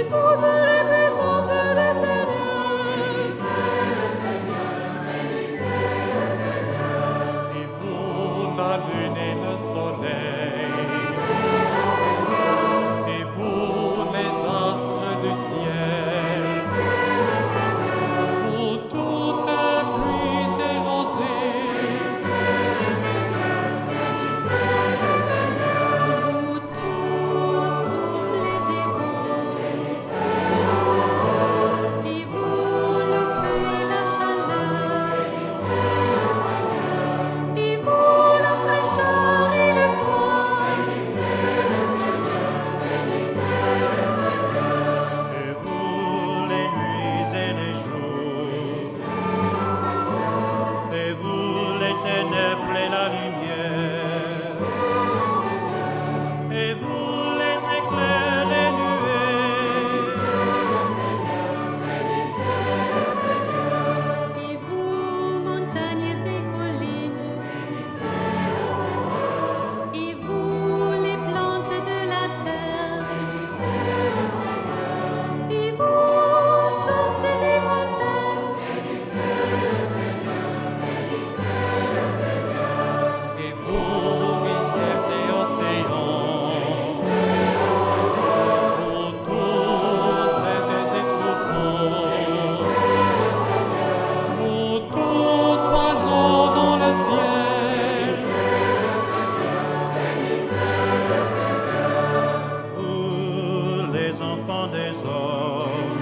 toutes les puissances des seigneurs. Et vous, la lune et le soleil, et vous, les astres du ciel, vous toutes pluies et rosées, Vous tous souffles et vents, et vous le feu et la chaleur, et vous la fraîcheur et le froid, et vous, les nuits et les jours, et vous, les ténèbres et la lumière, et vous, les éclairs, les nuées, et vous montagnes et collines, et vous les plantes de la terre, et vous sources et fontaines, et vous, rivières et océans, vous tous, bêtes et troupeaux, vous tous, oiseaux dans le ciel, vous, les enfants des hommes,